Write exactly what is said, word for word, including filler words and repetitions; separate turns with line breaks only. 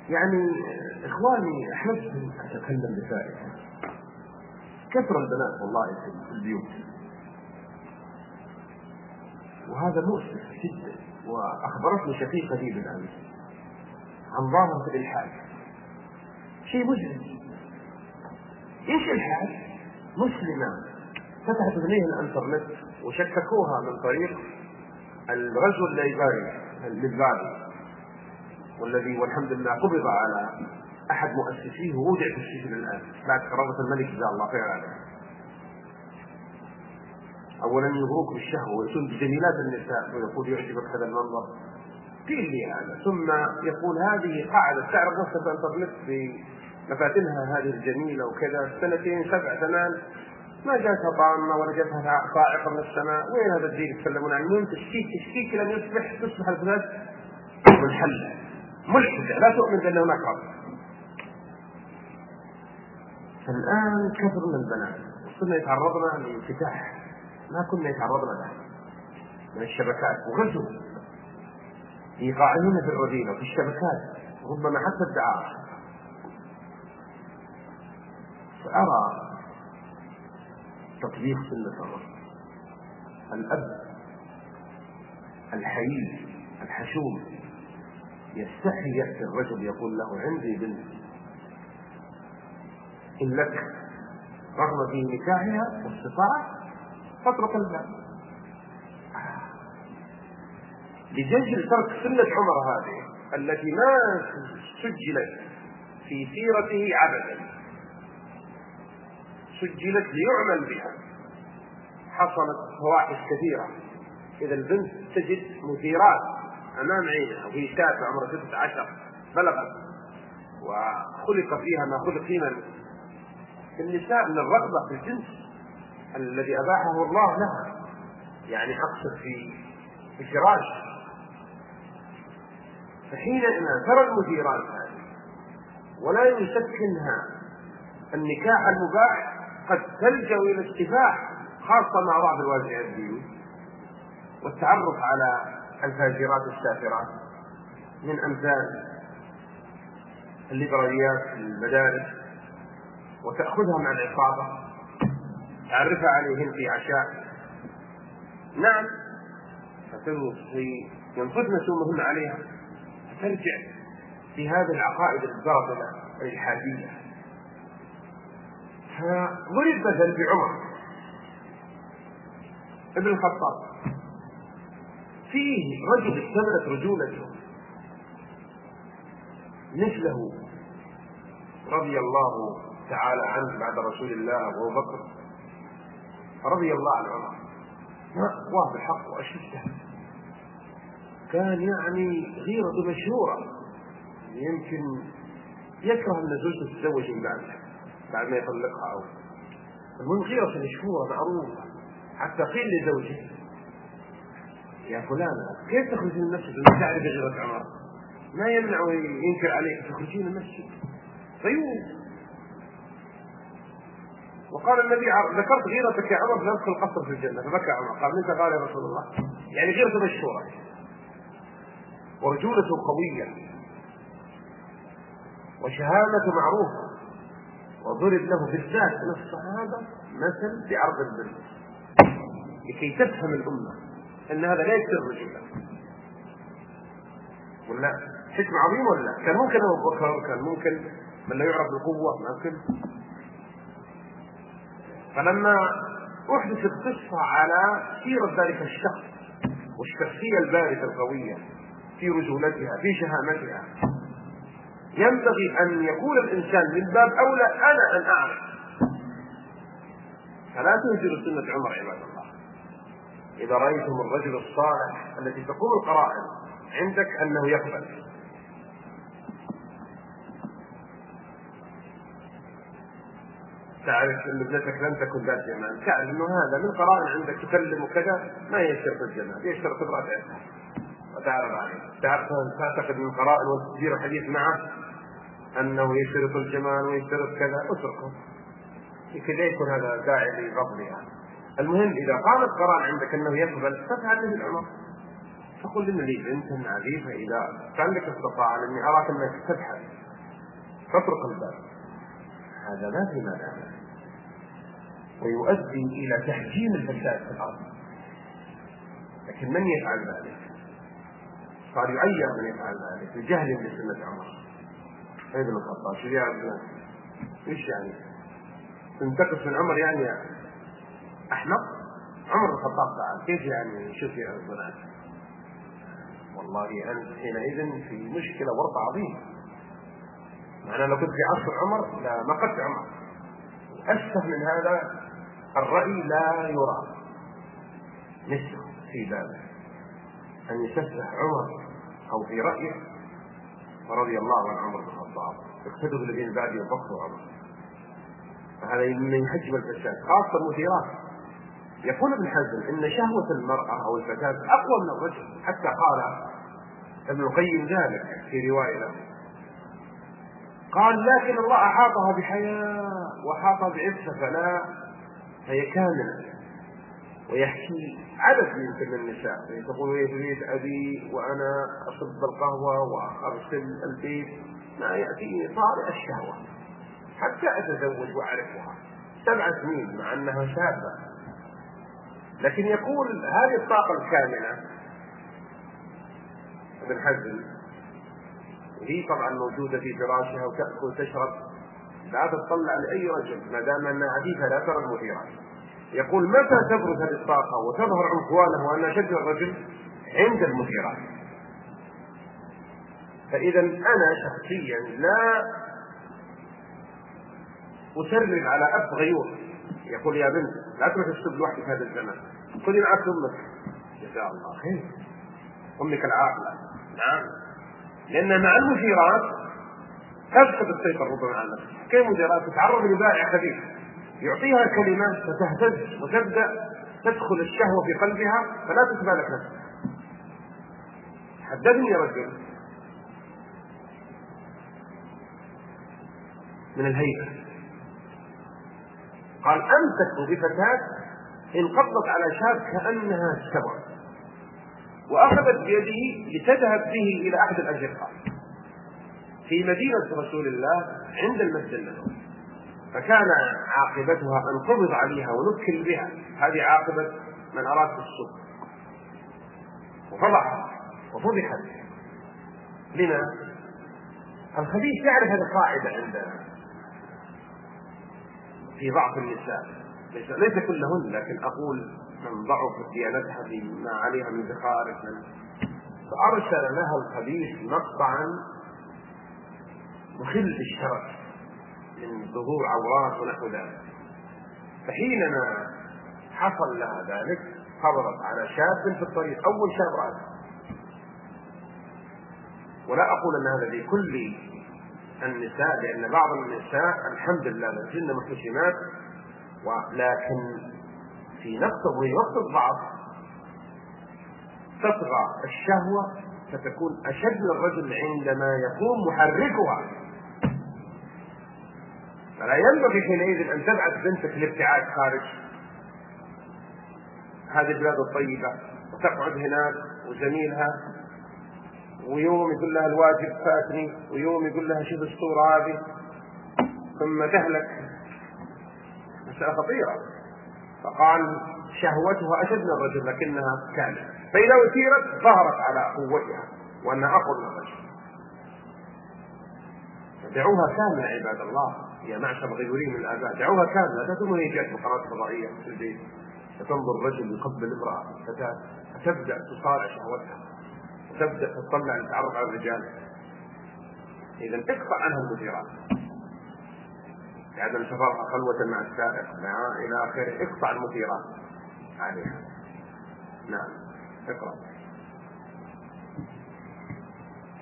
يعني إخواني أحببت أن أتكلم بفائدة. كثر البنات والله في البيوت، وهذا مؤسف جدا. وأخبرتني شقيقة لي بالأمس عن ظاهرة الإلحاد، شيء مزعج. إيش الإلحاد؟ مسلمة فتحت إليه الإنترنت وشككوها من طريق الغزو الليبرالي، والذي والحمد لله قبض على أحد مؤسسيه ووضع في السجن الآن بعد كرامة الملك جزاه الله خير عليه. أولا يغروك بالشهوة ويكون بجميلات النساء ويقول يعجبك هذا المنظر، قيل لي هذا، ثم يقول هذه قاعدة تعرف نفسها في الانترنت بمفاتنها هذه الجميلة وكذا، سنتين سبع ثمان ما جاتها طامة ولا جاتها صاعقة من السماء، وين هذا الدين يتكلمون عن مين؟ تشكيك تشكيك لن يصبح تصبح الفساد منحلة ملحدة لا تؤمن بأن هناك رب. فالآن كثر من البنات وصلنا يتعرضنا لانفتاح ما كنا يتعرضنا له من الشبكات وغزو إيقاعهن في الرذيلة وفي الشبكات، ربما حتى الدعارة. فأرى تطبيق سنة الله، الأب الحيي الحشوم يستحي يأتي الرجل يقول له عندي بنت إن لك رغم في نكاحها واستطاعت فاطرق الباب، لجل ترك سنة عمر هذه التي ما سجلت في سيرته عبدا، سجلت ليعمل بها. حصلت فواحش كثيرة، إذا البنت تجد مثيرات أمام عينها وهي شابة عمرها ستة عشر بلغت وخلق فيها ما خلق فينا النساء من الرغبة في الجنس الذي أباحه الله لها، يعني أقصد في الفراش. فحينئذ ترى المثيرات هذه ولا يسكنها النكاح المباح قد تلجأ إلى السفاح، خاصة مع بعض الواجهات الدينية والتعرف على الفاجرات السافرات من أمثال الليبراليات في المدارس، وتأخذها مع العصابة تعرفها عليهم في عشاء، نعم ينفذن سومهن عليها، ترجع في هذه العقائد الباطلة الإلحادية. فضرب مثل بعمر ابن الخطاب، فيه رجل اكتملت رجولته مثله رضي الله تعالى عنه بعد رسول الله أبو بكر رضي الله عن عمر، أقواه بالحق وأشده، كان يعني غيرة مشهورة، يمكن يكره أن زوجته تتزوج من بعده بعد ما يطلقها، أو المهم غيرة مشهورة معروفة، حتى قيل لزوجه يا فلانة كيف تخرج من المسجد ولا تعرف غيرة عمر؟ ما يمنع ينكر عليك تخرجين من المسجد طيب. وقال النبي ذكرت غيرتك يا عمر فندخل القصر في الجنة، فبكى عمر قال انت قال يا رسول الله، يعني غيرته مشهورة ورجولته قوية وشهامته معروفة، وضرب له بالذات من الصحابة مثل بعرض البنت لكي تفهم الأمة أن هذا لا يكسر الرجولة. ولا حكم عظيم ولا كان ممكن أبو بكر، كان ممكن من لا يعرف بالقوة ممكن. فلما أحدثت قصة على سيرة ذلك الشخص والشخصية البارزة القوية في رجولتها في شهامتها، ينبغي أن يكون الإنسان من باب أولى أنا أن أعرف، فلا تنزل سنة عمر عباد الله. إذا رأيتم الرجل الصالح التي تقوم القرائن عندك أنه يقبل، تعرف أن ابنتك لم تكن ذات جمال، تعرف أنه هذا من قرائن عندك تكلم وكذا ما يشترط الجمال، يشترط امرأة عندها وتعرف عليه، تعرف تعتقد من قرائن وتدير الحديث معه أنه يشترط الجمال ويشترط كذا، اتركه كذا يكون هذا داعي لغضبها. المهم إذا قامت قرائن عندك أنه يقبل فافعل مثل عمر، فقل إن لي بنت عفيفة إذا كان لك استطاع أني أراك أنك تبحث تطرق الباب، هذا ما في مانع ويؤدي إلى تحجيم الفساد في الأرض. لكن من يفعل ذلك؟ صار يعير من يفعل ذلك بجهل بسنة عمر بن الخطاب. شو يا ابناء؟ ايش يعني؟ تنتقص من عمر يعني أحمق؟ عمر بن الخطاب تعال كيف يعني؟ شوف يا ابناء، والله أنت حينئذ في مشكلة ورطة عظيمة. أنا لو كنت في عصر عمر لا ما قلت عمر. أشبه من هذا الرأي لا يرى مثله في باله أن يسفه عمر أو في رأيه رضي الله عن عمر بن الخطاب، اقتدوا بالذين بعد يبقوا عمر. فهذا من يحجم الفساد خاصة المثيرات. يقول ابن حزم إن شهوة المرأة أو الفساد أقوى من الرجل، حتى قال ابن القيم ذلك في رواية له، قال لكن الله أحاطها بحياء وأحاطها بعفة فلا هي كاملة. ويحكي عدد من النساء تقول هي تريد أبي وأنا أصب القهوة وأرسل البيت، ما يأتيني طارئ الشهوة حتى أتزوج وأعرفها سبع سنين مع أنها شابة. لكن يقول هذه الطاقة الكاملة ابن حزم هي طبعا موجودة في فراشها وتأكل وتشرب، لا تطلع لأي رجل ما دام أنها عفيفة لا ترى المثيرات. يقول متى تبرز هذه الطاقة وتظهر عنفوانه وأن أشد الرجل؟ عند المثيرات. فإذا أنا شخصيا لا أسرب على أب غيور يقول يا بنت لا تروح تسب لوحدك هذا الزمان، خذي معك أمك جزاء الله خير، أمك العاقلة نعم، لأن مع المثيرات تفقد السيطرة ربما على نفسها. كيف المثيرات؟ تتعرض لبائع خبيث يعطيها كلمات فتهتز وتبدأ تدخل الشهوة في قلبها فلا تتبالك نفسها. حدثني رجل من الهيئة قال أمسكوا بفتاة انقضت على شاب كأنها السبع وأخذت بيده لتذهب به إلى أحد الأشقاء في مدينة رسول الله عند المسجد النبوي، فكان عاقبتها أن قبض عليها ونكل بها. هذه عاقبة من أراد السوء وفضحها وفضحت. لما؟ الخبيث يعرف هذه القاعدة عندنا في بعض النساء، ليس كلهن لكن أقول من ضعف ديانتها بما عليها من زخارف، فأرسل لها الخبيث مقطعا مخل بالشرف من ظهور عورات ونحو ذلك. فحينما حصل لها ذلك خبرت على شاب في الطريق، أول شاب رأت. ولا أقول أن هذا لكل النساء، لأن بعض النساء الحمد لله لهن محتشمات، ولكن في نقطة وهي نقطة ضعف تطغى الشهوة فتكون أشد من الرجل عندما يقوم محركها. فلا ينبغي حينئذ أن تبعث بنتك لابتعاد خارج هذه البلاد الطيبة وتقعد هناك وزميلها ويوم يقول لها الواجب فاتني ويوم يقول لها شوف الصورة هذه ثم تهلك. مسألة خطيرة. فقال شهوتها أشد من الرجل لكنها كاملة، فإذا أثيرت ظهرت على قوتها وأنها أقوى من الرجل. دعوها كاملة عباد الله يا معشر الغيورين من الآباء، دعوها كاملة. لا تكون هي جات بقناة فضائية في البيت فتنظر الرجل يقبل امرأة فتاة فتبدأ تصارع شهوتها وتبدأ تطلع لتتعرف على الرجال. إذا اقطع عنها المثيرات، عدم سفرها خلوة مع السائق مع إلى آخره، اقطع المثيرات عليها. نعم اقرأ.